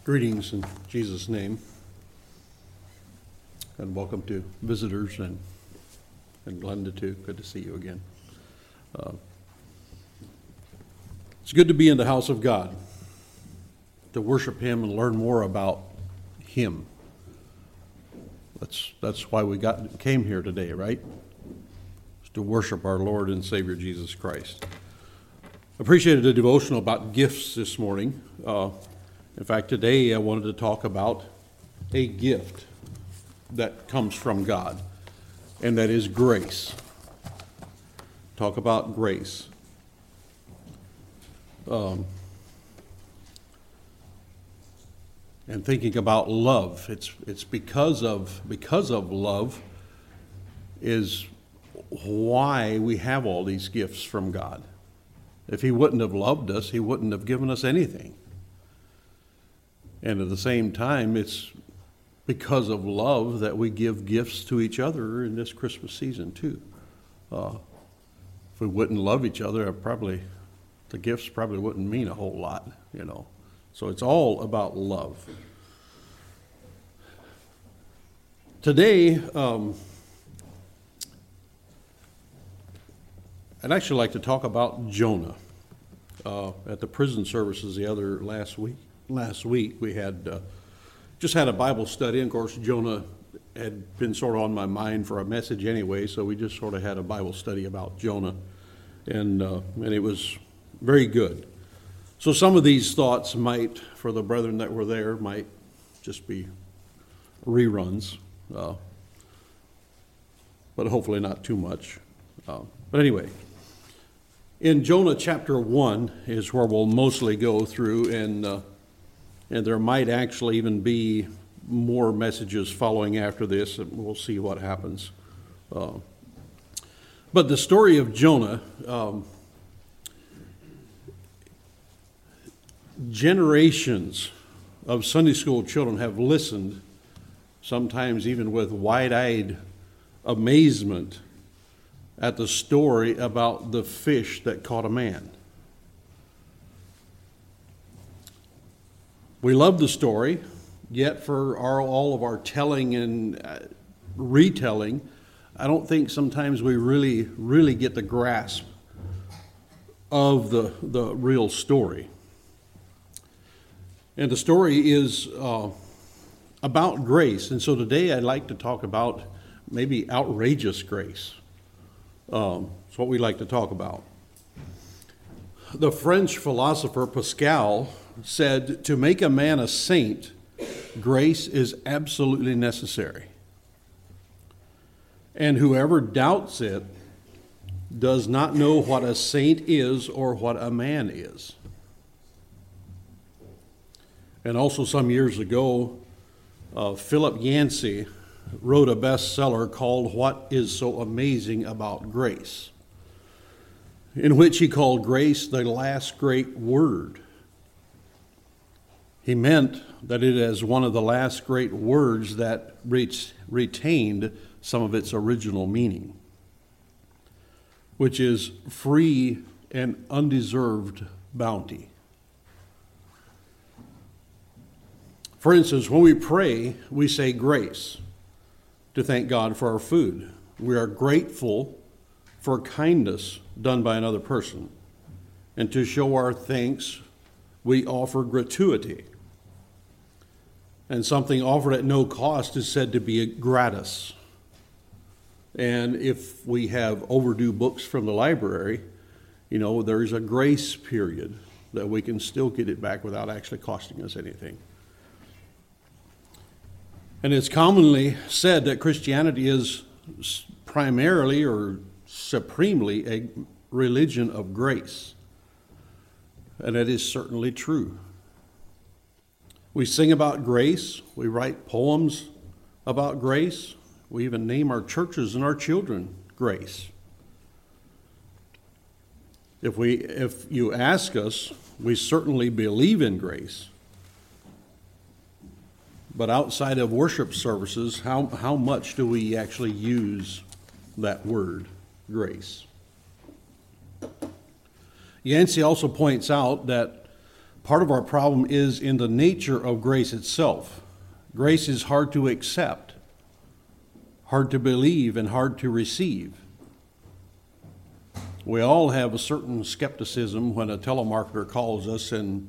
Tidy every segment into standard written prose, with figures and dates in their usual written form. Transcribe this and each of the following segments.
Greetings in Jesus' name, and welcome to visitors and Glenda too. Good to see you again. It's good to be in the house of God, to worship Him and learn more about Him. That's why we came here today, right? It's to worship our Lord and Savior Jesus Christ. Appreciated the devotional about gifts this morning. In fact, today I wanted to talk about a gift that comes from God, and that is grace. Talk about grace. And thinking about love. It's because of love is why we have all these gifts from God. If He wouldn't have loved us, He wouldn't have given us anything. And at the same time, it's because of love that we give gifts to each other in this Christmas season too. If we wouldn't love each other, the gifts probably wouldn't mean a whole lot, So it's all about love. Today, I'd actually like to talk about Jonah. At the prison services last week we had just had a Bible study. And of course, Jonah had been sort of on my mind for a message anyway, so we just sort of had a Bible study about Jonah, and it was very good. So some of these thoughts might, for the brethren that were there, might just be reruns, but hopefully not too much. But anyway, in Jonah chapter 1 is where we'll mostly go through, and there might actually even be more messages following after this, and we'll see what happens. But the story of Jonah, generations of Sunday school children have listened, sometimes even with wide-eyed amazement, at the story about the fish that caught a man. We love the story, yet for all of our telling and retelling, I don't think sometimes we really get the grasp of the real story. And the story is about grace. And so today I'd like to talk about maybe outrageous grace. It's what we like to talk about. The French philosopher Pascal said, "To make a man a saint, grace is absolutely necessary. And whoever doubts it does not know what a saint is or what a man is." And also some years ago, Philip Yancey wrote a bestseller called "What is So Amazing About Grace?", in which he called grace the last great word. He meant that it is one of the last great words that retained some of its original meaning, which is free and undeserved bounty. For instance, when we pray, we say grace to thank God for our food. We are grateful for kindness done by another person. And to show our thanks, we offer gratuity. And something offered at no cost is said to be gratis. And if we have overdue books from the library, there's a grace period that we can still get it back without actually costing us anything. And it's commonly said that Christianity is primarily or supremely a religion of grace. And that is certainly true. We sing about grace. We write poems about grace. We even name our churches and our children Grace. If you ask us, we certainly believe in grace. But outside of worship services, how much do we actually use that word, grace? Yancey also points out that Part of our problem is in the nature of grace itself. Grace is hard to accept, hard to believe, and hard to receive. We all have a certain skepticism when a telemarketer calls us and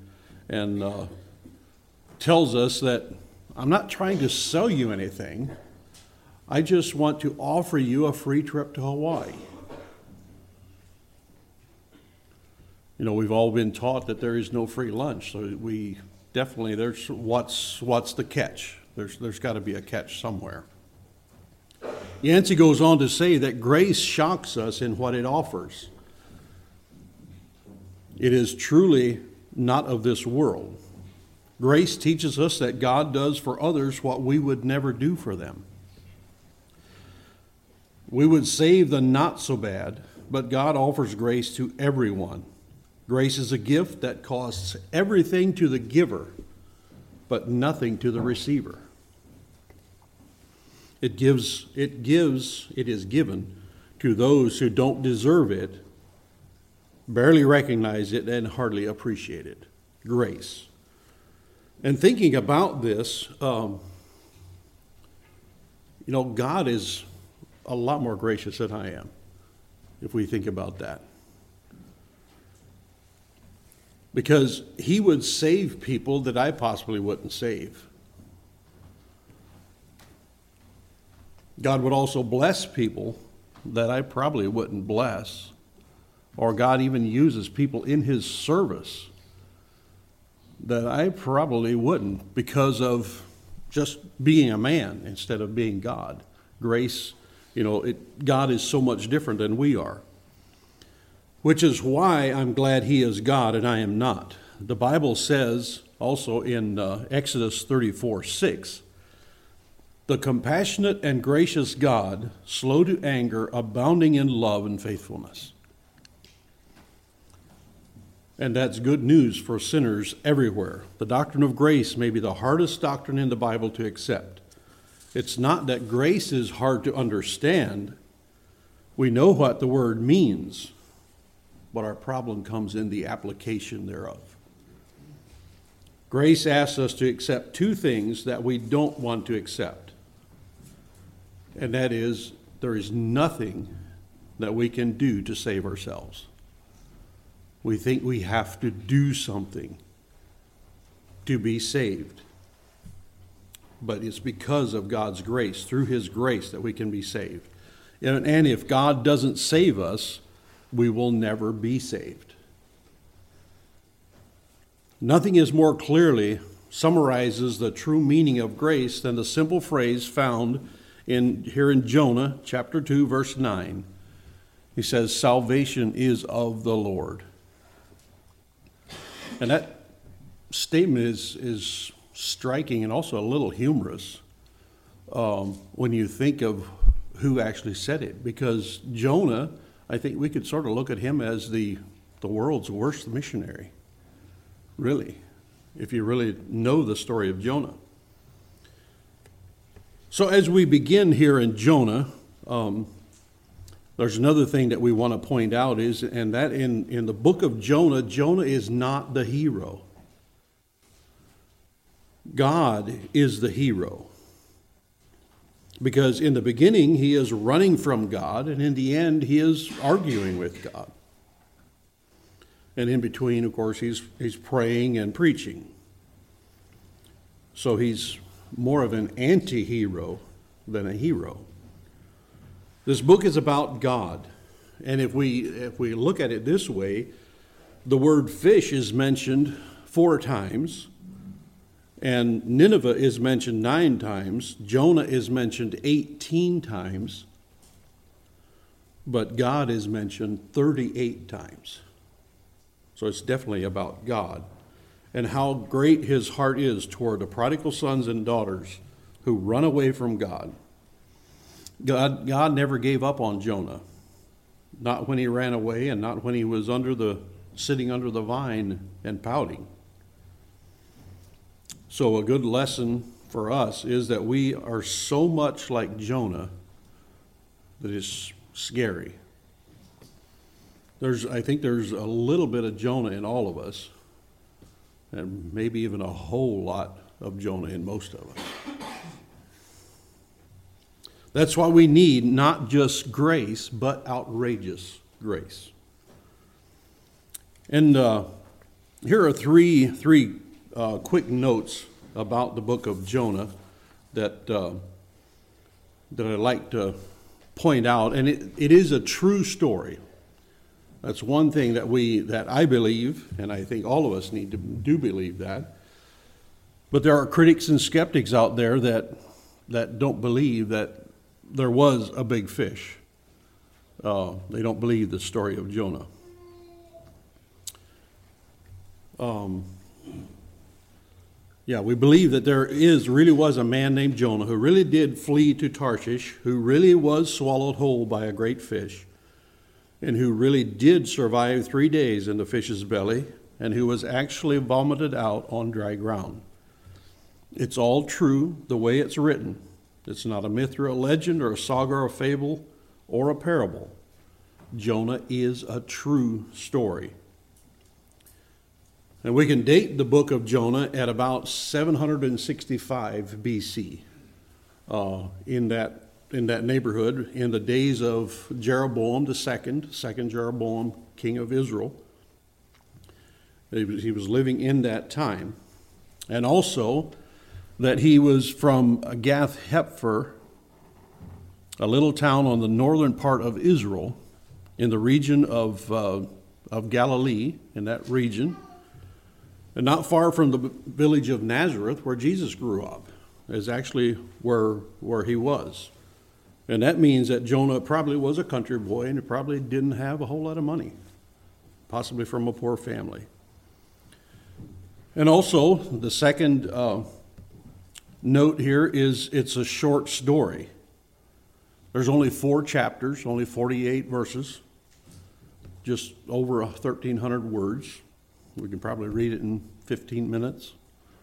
tells us that I'm not trying to sell you anything. I just want to offer you a free trip to Hawaii. You know, we've all been taught that there is no free lunch, so we definitely, there's what's the catch? There's got to be a catch somewhere. Yancey goes on to say that grace shocks us in what it offers. It is truly not of this world. Grace teaches us that God does for others what we would never do for them. We would save the not so bad, but God offers grace to everyone. Grace is a gift that costs everything to the giver, but nothing to the receiver. It is given to those who don't deserve it, barely recognize it, and hardly appreciate it. Grace. And thinking about this, God is a lot more gracious than I am, if we think about that. Because he would save people that I possibly wouldn't save. God would also bless people that I probably wouldn't bless. Or God even uses people in his service that I probably wouldn't because of just being a man instead of being God. Grace, God is so much different than we are. Which is why I'm glad he is God and I am not. The Bible says also in Exodus 34:6, the compassionate and gracious God, slow to anger, abounding in love and faithfulness. And that's good news for sinners everywhere. The doctrine of grace may be the hardest doctrine in the Bible to accept. It's not that grace is hard to understand. We know what the word means. But our problem comes in the application thereof. Grace asks us to accept two things that we don't want to accept. And that is, there is nothing that we can do to save ourselves. We think we have to do something to be saved. But it's because of God's grace, through his grace, that we can be saved. And if God doesn't save us, we will never be saved. Nothing is more clearly summarizes the true meaning of grace than the simple phrase found here in Jonah chapter 2, verse 9. He says, salvation is of the Lord. And that statement is striking and also a little humorous when you think of who actually said it. Because Jonah, I think we could sort of look at him as the world's worst missionary, really, if you really know the story of Jonah. So as we begin here in Jonah, there's another thing that we want to point out and that in the book of Jonah, Jonah is not the hero. God is the hero. Because in the beginning, he is running from God, and in the end, he is arguing with God. And in between, of course, he's praying and preaching. So he's more of an anti-hero than a hero. This book is about God. And if we look at it this way, the word fish is mentioned 4 times. And Nineveh is mentioned 9 times. Jonah is mentioned 18 times. But God is mentioned 38 times. So it's definitely about God and how great his heart is toward the prodigal sons and daughters who run away from God. God never gave up on Jonah. Not when he ran away and not when he was sitting under the vine and pouting. So a good lesson for us is that we are so much like Jonah that it's scary. I think there's a little bit of Jonah in all of us. and maybe even a whole lot of Jonah in most of us. That's why we need not just grace, but outrageous grace. And here are three quick notes about the book of Jonah that I'd like to point out. And it is a true story. That's one thing that I believe, and I think all of us do believe that. But there are critics and skeptics out there that don't believe that there was a big fish. They don't believe the story of Jonah. We believe that there really was a man named Jonah who really did flee to Tarshish, who really was swallowed whole by a great fish, and who really did survive 3 days in the fish's belly, and who was actually vomited out on dry ground. It's all true the way it's written. It's not a myth or a legend or a saga or a fable or a parable. Jonah is a true story. And we can date the book of Jonah at about 765 BC. In that neighborhood, in the days of Jeroboam the second Jeroboam, king of Israel. He was living in that time. And also that he was from Gath-Hepher, a little town on the northern part of Israel, in the region of Galilee, in that region, and not far from the village of Nazareth, where Jesus grew up, is actually where he was. And that means that Jonah probably was a country boy, and he probably didn't have a whole lot of money, possibly from a poor family. And also, the second note here is it's a short story. There's only 4 chapters, only 48 verses, just over 1,300 words. We can probably read it in 15 minutes.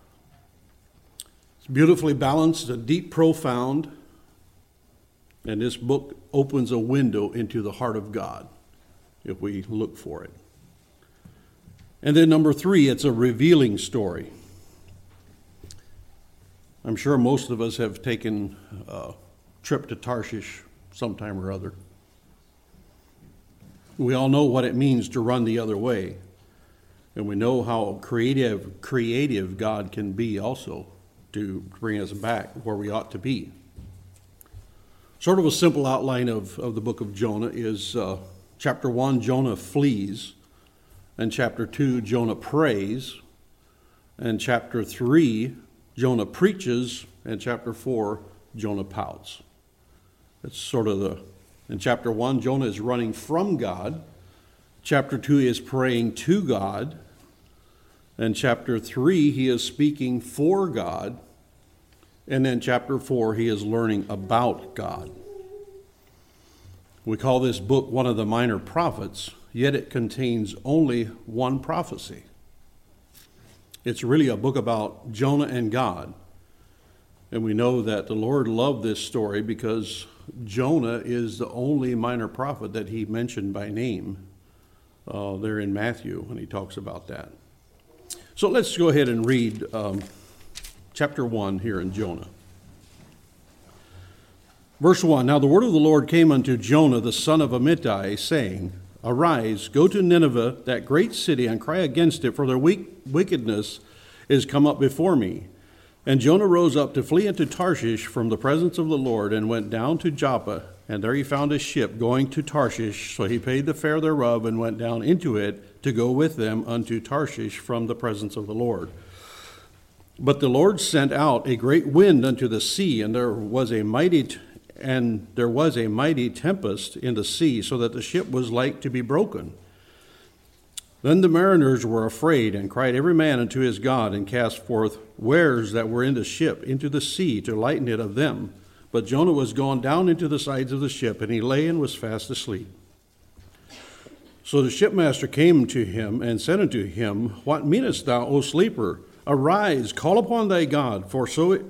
It's beautifully balanced, deep, profound, and this book opens a window into the heart of God if we look for it. And then number 3, it's a revealing story. I'm sure most of us have taken a trip to Tarshish sometime or other. We all know what it means to run the other way. And we know how creative God can be also to bring us back where we ought to be. Sort of a simple outline of the book of Jonah is chapter 1, Jonah flees. And chapter 2, Jonah prays. And chapter 3, Jonah preaches. And chapter 4, Jonah pouts. It's sort of in chapter 1, Jonah is running from God. Chapter 2 is praying to God. And chapter 3, he is speaking for God. And then chapter 4, he is learning about God. We call this book one of the minor prophets, yet it contains only one prophecy. It's really a book about Jonah and God. And we know that the Lord loved this story because Jonah is the only minor prophet that he mentioned by name there in Matthew when he talks about that. So let's go ahead and read chapter 1 here in Jonah. Verse 1, Now the word of the Lord came unto Jonah, the son of Amittai, saying, Arise, go to Nineveh, that great city, and cry against it, for their wickedness is come up before me. And Jonah rose up to flee into Tarshish from the presence of the Lord, and went down to Joppa, and there he found a ship going to Tarshish. So he paid the fare thereof, and went down into it to go with them unto Tarshish from the presence of the Lord. But the Lord sent out a great wind unto the sea, and there was a mighty tempest in the sea, so that the ship was like to be broken. Then the mariners were afraid, and cried every man unto his God, and cast forth wares that were in the ship into the sea to lighten it of them. But Jonah was gone down into the sides of the ship, and he lay and was fast asleep. So the shipmaster came to him and said unto him, What meanest thou, O sleeper? Arise, call upon thy God, for so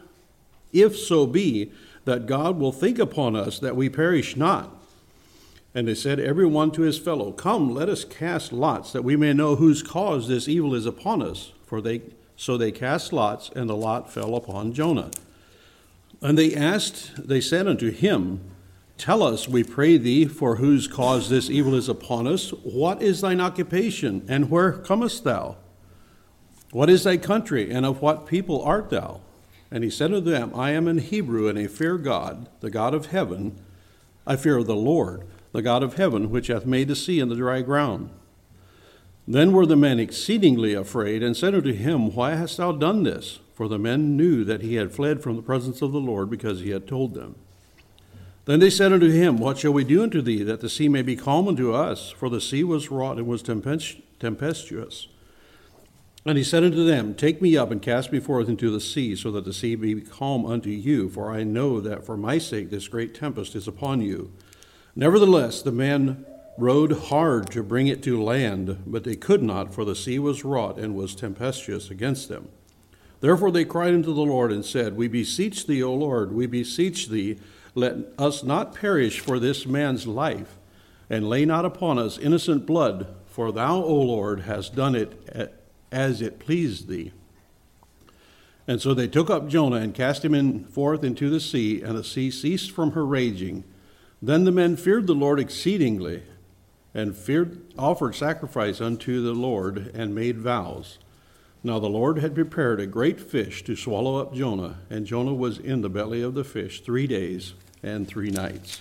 if so be that God will think upon us that we perish not. And they said, every one to his fellow, come, let us cast lots, that we may know whose cause this evil is upon us. So they cast lots, and the lot fell upon Jonah. And they said unto him, tell us, we pray thee, for whose cause this evil is upon us. What is thine occupation, and where comest thou? What is thy country, and of what people art thou? And he said unto them, I am an Hebrew, and I fear God, the God of heaven. I fear the Lord, the God of heaven, which hath made the sea and the dry ground. Then were the men exceedingly afraid, and said unto him, why hast thou done this? For the men knew that he had fled from the presence of the Lord, because he had told them. Then they said unto him, what shall we do unto thee, that the sea may be calm unto us? For the sea was wrought and was tempestuous. And he said unto them, take me up and cast me forth into the sea, so that the sea be calm unto you. For I know that for my sake this great tempest is upon you. Nevertheless, the men rowed hard to bring it to land, but they could not, for the sea was wrought and was tempestuous against them. Therefore they cried unto the Lord and said, we beseech thee, O Lord, we beseech thee, let us not perish for this man's life, and lay not upon us innocent blood, for thou, O Lord, hast done it as it pleased thee. And so they took up Jonah and cast him forth into the sea, and the sea ceased from her raging. Then the men feared the Lord exceedingly, and offered sacrifice unto the Lord, and made vows. Now the Lord had prepared a great fish to swallow up Jonah, and Jonah was in the belly of the fish 3 days and 3 nights.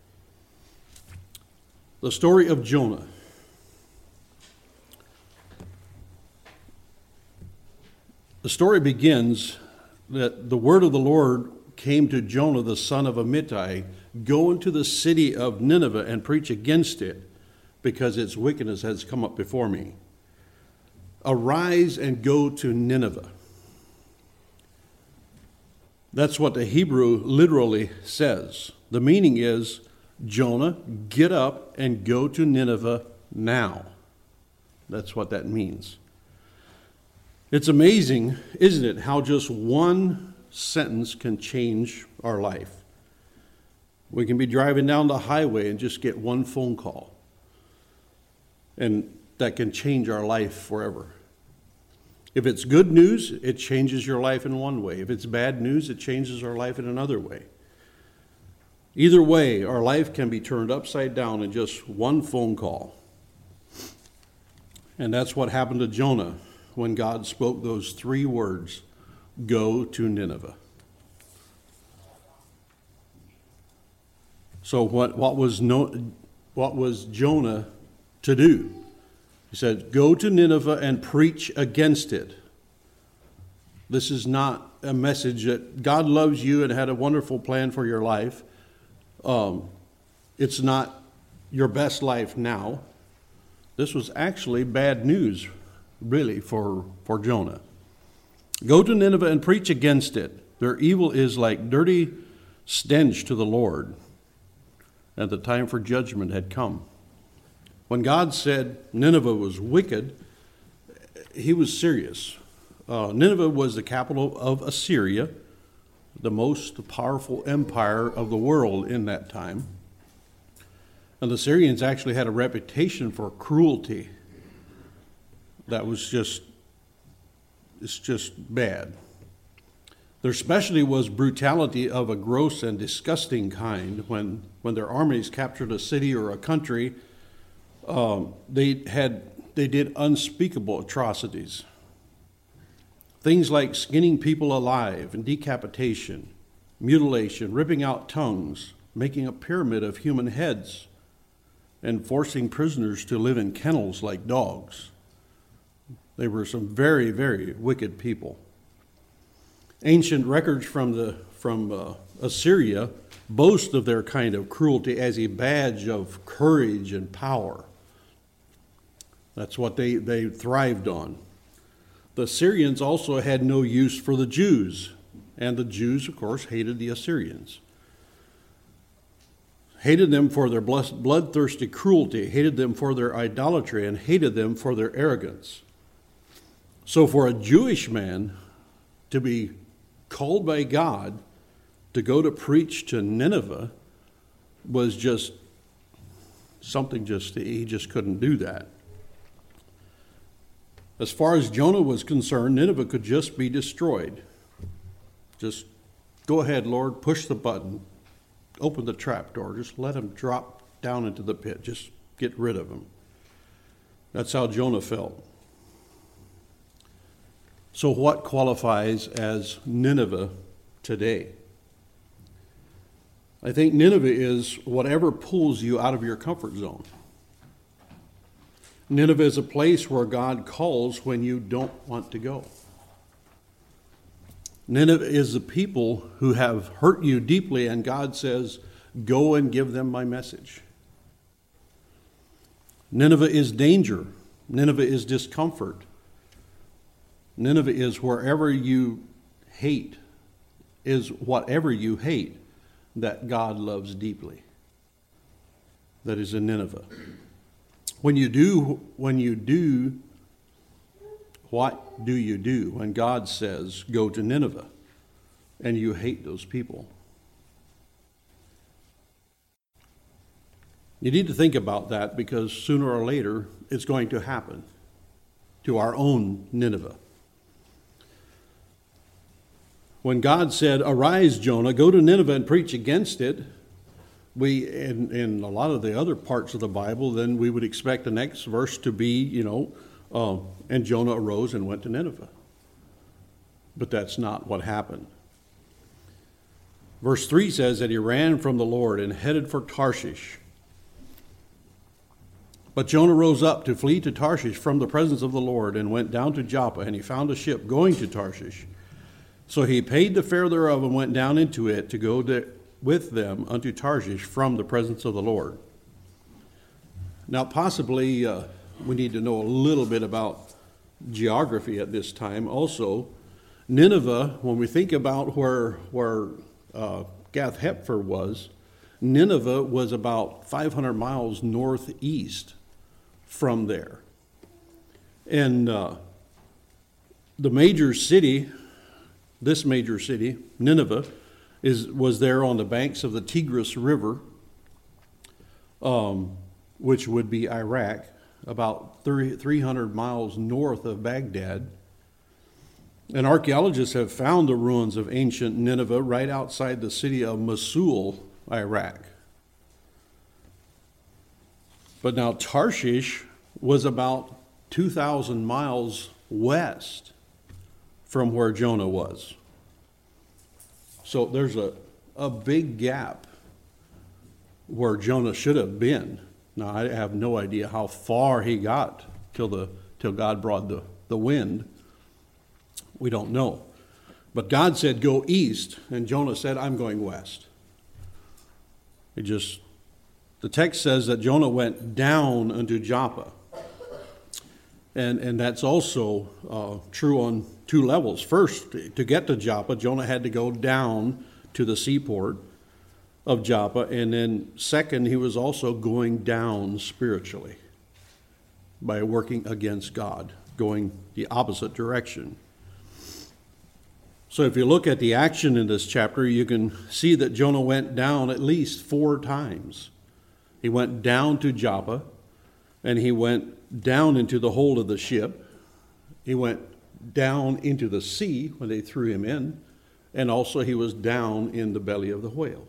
The story of Jonah. The story begins that the word of the Lord came to Jonah, the son of Amittai, go into the city of Nineveh and preach against it, because its wickedness has come up before me. Arise and go to Nineveh. That's what the Hebrew literally says. The meaning is, Jonah, get up and go to Nineveh now. That's what that means. It's amazing, isn't it, how just one sentence can change our life. We can be driving down the highway and just get one phone call, and that can change our life forever. If it's good news, it changes your life in one way. If it's bad news, it changes our life in another way. Either way, our life can be turned upside down in just one phone call. And that's what happened to Jonah when God spoke those 3 words, go to Nineveh. So what was Jonah to do? He said, go to Nineveh and preach against it. This is not a message that God loves you and had a wonderful plan for your life. It's not your best life now. This was actually bad news, really, for Jonah. Go to Nineveh and preach against it. Their evil is like dirty stench to the Lord, and the time for judgment had come. When God said Nineveh was wicked, he was serious. Nineveh was the capital of Assyria, the most powerful empire of the world in that time. And the Syrians actually had a reputation for cruelty that was just bad. Their specialty was brutality of a gross and disgusting kind. When their armies captured a city or a country, they did unspeakable atrocities. Things like skinning people alive and decapitation, mutilation, ripping out tongues, making a pyramid of human heads, and forcing prisoners to live in kennels like dogs. They were some very, very wicked people. Ancient records from Assyria boast of their kind of cruelty as a badge of courage and power. That's what they thrived on. The Assyrians also had no use for the Jews, and the Jews, of course, hated the Assyrians. Hated them for their bloodthirsty cruelty, hated them for their idolatry, and hated them for their arrogance. So for a Jewish man to be called by God to go to preach to Nineveh was just He just couldn't do that. As far as Jonah was concerned, Nineveh could just be destroyed. Just go ahead, Lord, push the button, open the trap door, just let him drop down into the pit, just get rid of him. That's how Jonah felt. So what qualifies as Nineveh today? I think Nineveh is whatever pulls you out of your comfort zone. Nineveh is a place where God calls when you don't want to go. Nineveh is the people who have hurt you deeply, and God says, go and give them my message. Nineveh is danger. Nineveh is discomfort. Nineveh is wherever you hate, is whatever you hate that God loves deeply. That is in Nineveh. When you do, what do you do when God says, go to Nineveh, and you hate those people? You need to think about that, because sooner or later it's going to happen to our own Nineveh. When God said, arise, Jonah, go to Nineveh and preach against it, we, in a lot of the other parts of the Bible, then we would expect the next verse to be, and Jonah arose and went to Nineveh. But that's not what happened. Verse 3 says that he ran from the Lord and headed for Tarshish. But Jonah rose up to flee to Tarshish from the presence of the Lord and went down to Joppa, and he found a ship going to Tarshish. So he paid the fare thereof and went down into it to go with them unto Tarshish from the presence of the Lord. Now, possibly we need to know a little bit about geography at this time. Also, Nineveh, when we think about where Gath-hepher was, Nineveh was about 500 miles northeast from there. And the major city, this major city, Nineveh, was there on the banks of the Tigris River, which would be Iraq, about 300 miles north of Baghdad. And archaeologists have found the ruins of ancient Nineveh right outside the city of Mosul, Iraq. But now Tarshish was about 2,000 miles west from where Jonah was. So there's a big gap where Jonah should have been. Now, I have no idea how far he got till God brought the wind. We don't know. But God said, go east, and Jonah said, I'm going west. The text says that Jonah went down unto Joppa. And that's also true on two levels. First, to get to Joppa, Jonah had to go down to the seaport of Joppa. And then second, he was also going down spiritually by working against God, going the opposite direction. So if you look at the action in this chapter, you can see that Jonah went down at least 4 times. He went down to Joppa, and he went down into the hold of the ship. He went down into the sea when they threw him in, and also he was down in the belly of the whale.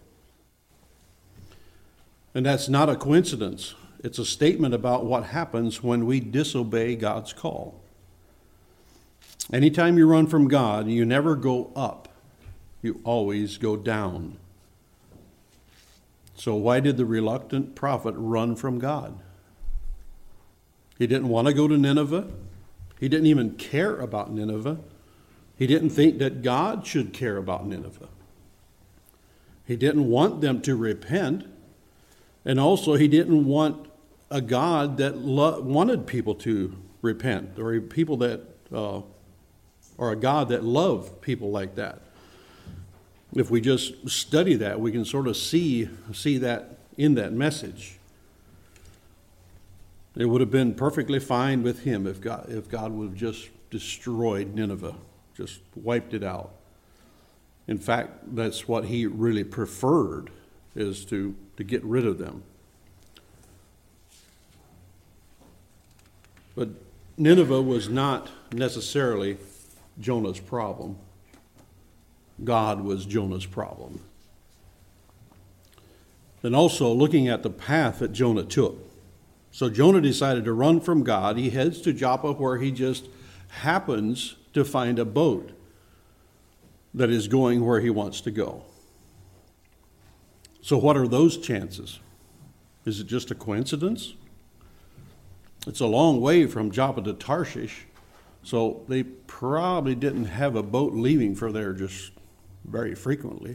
And that's not a coincidence. It's a statement about what happens when we disobey God's call. Anytime you run from God, you never go up. You always go down. So why did the reluctant prophet run from God? He didn't want to go to Nineveh. He didn't even care about Nineveh. He didn't think that God should care about Nineveh. He didn't want them to repent. And also, he didn't want a God that wanted people to repent, or or a God that loved people like that. If we just study that, we can sort of see that in that message. It would have been perfectly fine with him if God would have just destroyed Nineveh, just wiped it out. In fact, that's what he really preferred, is to get rid of them. But Nineveh was not necessarily Jonah's problem. God was Jonah's problem. Then also looking at the path that Jonah took. So Jonah decided to run from God. He heads to Joppa, where he just happens to find a boat that is going where he wants to go. So what are those chances? Is it just a coincidence? It's a long way from Joppa to Tarshish, so they probably didn't have a boat leaving for there just very frequently.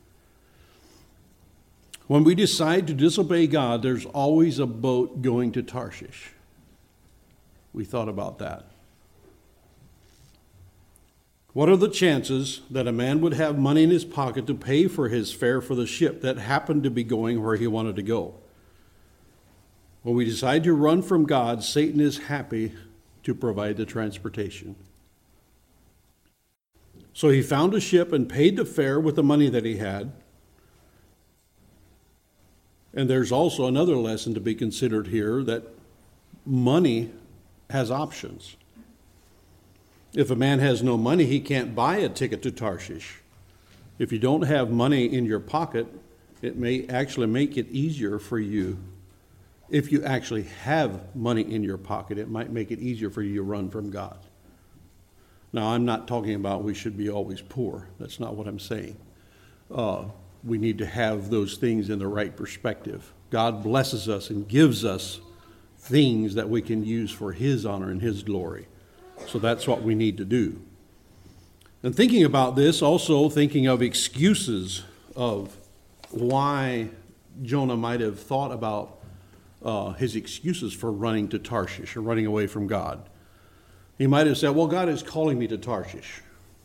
When we decide to disobey God, there's always a boat going to Tarshish. We thought about that. What are the chances that a man would have money in his pocket to pay for his fare for the ship that happened to be going where he wanted to go? When we decide to run from God, Satan is happy to provide the transportation. So he found a ship and paid the fare with the money that he had. And there's also another lesson to be considered here, that money has options. If a man has no money, he can't buy a ticket to Tarshish. If you don't have money in your pocket, it may actually make it easier for you. If you actually have money in your pocket, it might make it easier for you to run from God. Now, I'm not talking about we should be always poor. That's not what I'm saying. We need to have those things in the right perspective. God blesses us and gives us things that we can use for His honor and His glory. So that's what we need to do. And thinking about this, also thinking of excuses of why Jonah might have thought about his excuses for running to Tarshish or running away from God. He might have said, well, God is calling me to Tarshish.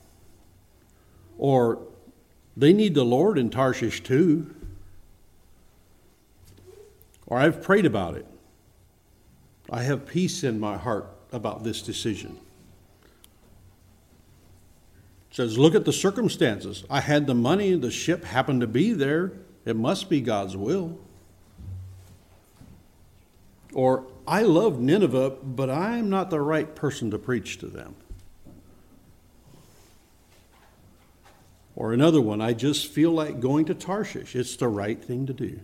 Or, they need the Lord in Tarshish too. Or, I've prayed about it. I have peace in my heart about this decision. It says, look at the circumstances. I had the money, the ship happened to be there. It must be God's will. Or, I love Nineveh, but I'm not the right person to preach to them. Or another one, I just feel like going to Tarshish. It's the right thing to do.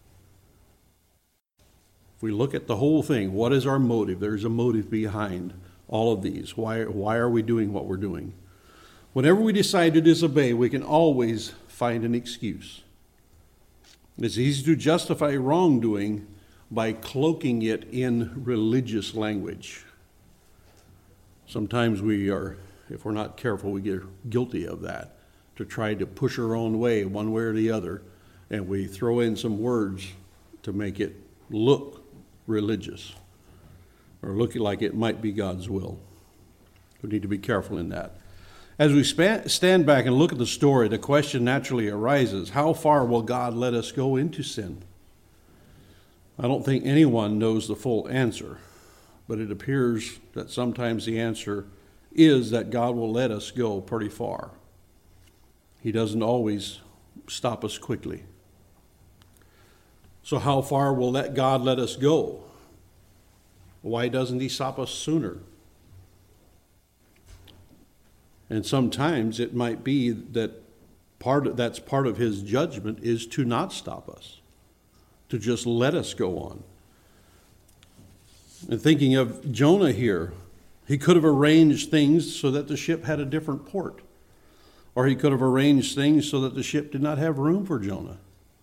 If we look at the whole thing, what is our motive? There's a motive behind all of these. Why are we doing what we're doing? Whenever we decide to disobey, we can always find an excuse. It's easy to justify wrongdoing by cloaking it in religious language. Sometimes if we're not careful, we get guilty of that, to try to push our own way, one way or the other, and we throw in some words to make it look religious or look like it might be God's will. We need to be careful in that. As we stand back and look at the story, the question naturally arises, how far will God let us go into sin? I don't think anyone knows the full answer, but it appears that sometimes the answer is that God will let us go pretty far. He doesn't always stop us quickly. So how far will God let us go? Why doesn't He stop us sooner? And sometimes it might be that that's part of His judgment is to not stop us, to just let us go on. And thinking of Jonah here, he could have arranged things so that the ship had a different port. Or he could have arranged things so that the ship did not have room for Jonah.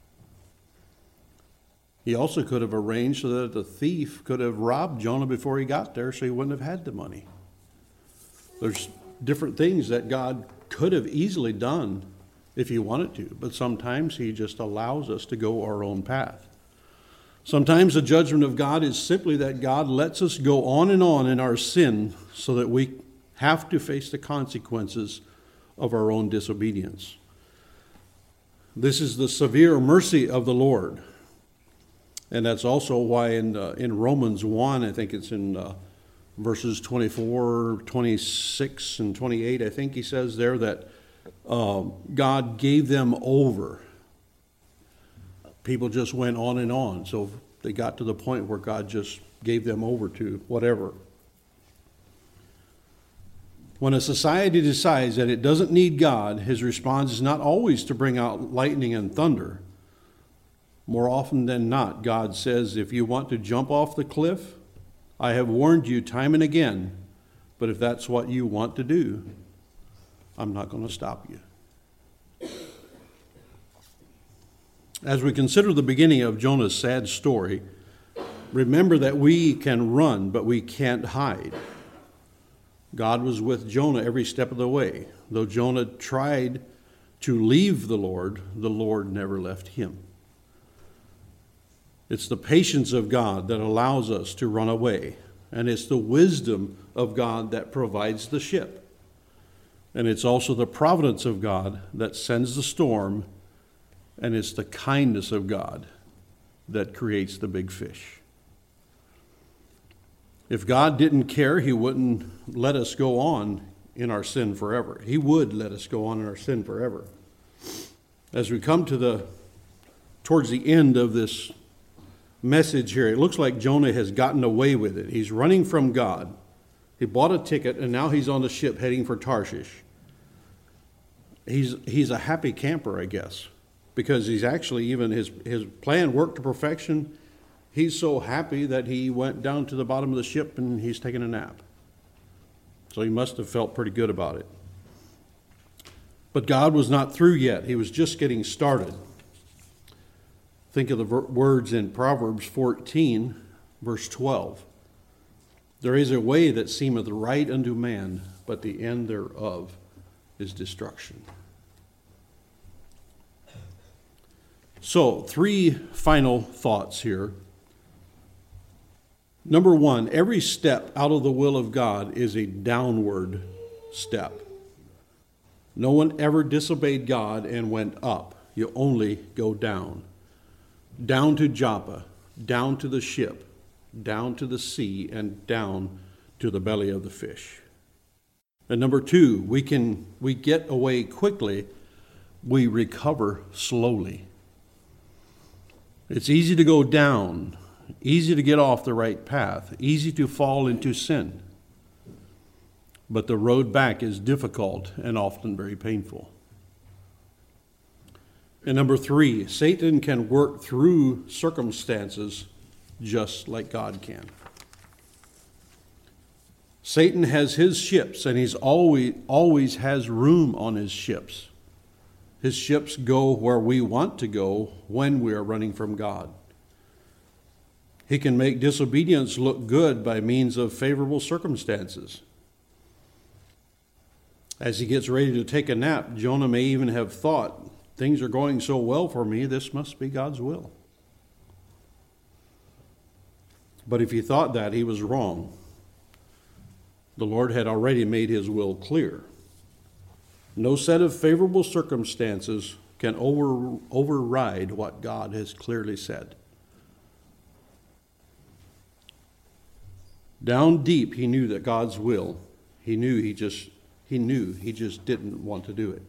He also could have arranged so that the thief could have robbed Jonah before he got there, so he wouldn't have had the money. There's different things that God could have easily done if He wanted to, but sometimes He just allows us to go our own path. Sometimes the judgment of God is simply that God lets us go on in our sin so that we have to face the consequences of our own disobedience. This is the severe mercy of the Lord. And that's also why in Romans 1, I think it's in verses 24, 26, and 28, I think he says there that God gave them over. People just went on and on. So they got to the point where God just gave them over to whatever When a society decides that it doesn't need God, his response is not always to bring out lightning and thunder. More often than not, God says, if you want to jump off the cliff, I have warned you time and again, but if that's what you want to do, I'm not going to stop you. As we consider the beginning of Jonah's sad story, remember that we can run, but we can't hide. God was with Jonah every step of the way. Though Jonah tried to leave the Lord never left him. It's the patience of God that allows us to run away, and it's the wisdom of God that provides the ship. And it's also the providence of God that sends the storm, and it's the kindness of God that creates the big fish. If God didn't care, he wouldn't let us go on in our sin forever. He would let us go on in our sin forever. As we come towards the end of this message here, it looks like Jonah has gotten away with it. He's running from God. He bought a ticket, and now he's on the ship heading for Tarshish. He's a happy camper, I guess, because he's actually, even his plan worked to perfection. He's so happy that he went down to the bottom of the ship and he's taking a nap. So he must have felt pretty good about it. But God was not through yet. He was just getting started. Think of the words in Proverbs 14, verse 12. There is a way that seemeth right unto man, but the end thereof is destruction. So, 3 final thoughts here. Number 1, every step out of the will of God is a downward step. No one ever disobeyed God and went up. You only go down. Down to Joppa, down to the ship, down to the sea, and down to the belly of the fish. And number 2, we get away quickly, we recover slowly. It's easy to go down, easy to get off the right path, easy to fall into sin. But the road back is difficult and often very painful. And number 3, Satan can work through circumstances just like God can. Satan has his ships, and he's always has room on his ships. His ships go where we want to go when we are running from God. He can make disobedience look good by means of favorable circumstances. As he gets ready to take a nap, Jonah may even have thought, things are going so well for me, this must be God's will. But if he thought that, he was wrong. The Lord had already made his will clear. No set of favorable circumstances can override what God has clearly said. Down deep, he knew that God's will. He knew he just didn't want to do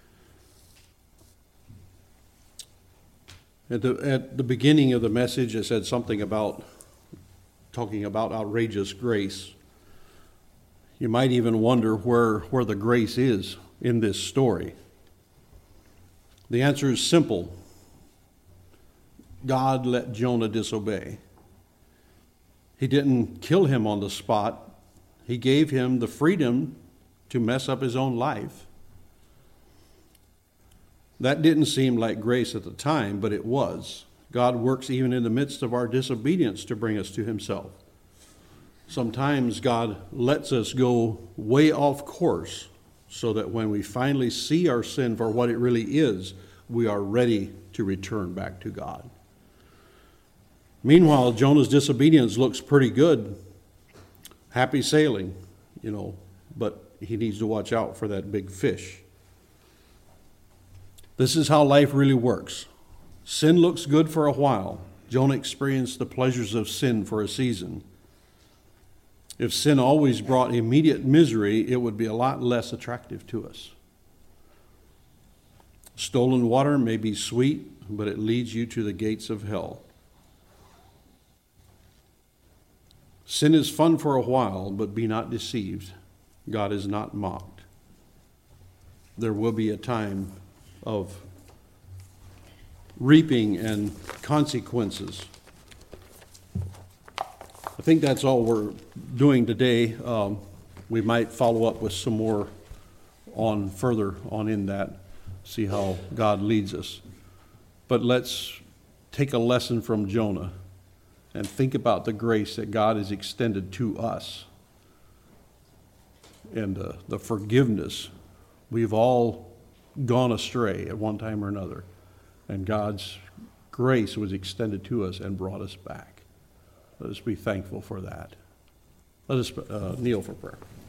it. At the beginning of the message, I said something about talking about outrageous grace. You might even wonder where the grace is in this story. The answer is simple. God let Jonah disobey. He didn't kill him on the spot. He gave him the freedom to mess up his own life. That didn't seem like grace at the time, but it was. God works even in the midst of our disobedience to bring us to himself. Sometimes God lets us go way off course so that when we finally see our sin for what it really is, we are ready to return back to God. Meanwhile, Jonah's disobedience looks pretty good. Happy sailing, but he needs to watch out for that big fish. This is how life really works. Sin looks good for a while. Jonah experienced the pleasures of sin for a season. If sin always brought immediate misery, it would be a lot less attractive to us. Stolen water may be sweet, but it leads you to the gates of hell. Sin is fun for a while, but be not deceived. God is not mocked. There will be a time of reaping and consequences. I think that's all we're doing today. We might follow up with some more further on in that, see how God leads us. But let's take a lesson from Jonah and think about the grace that God has extended to us and the forgiveness. We've all gone astray at one time or another, and God's grace was extended to us and brought us back. Let us be thankful for that. Let us kneel for prayer.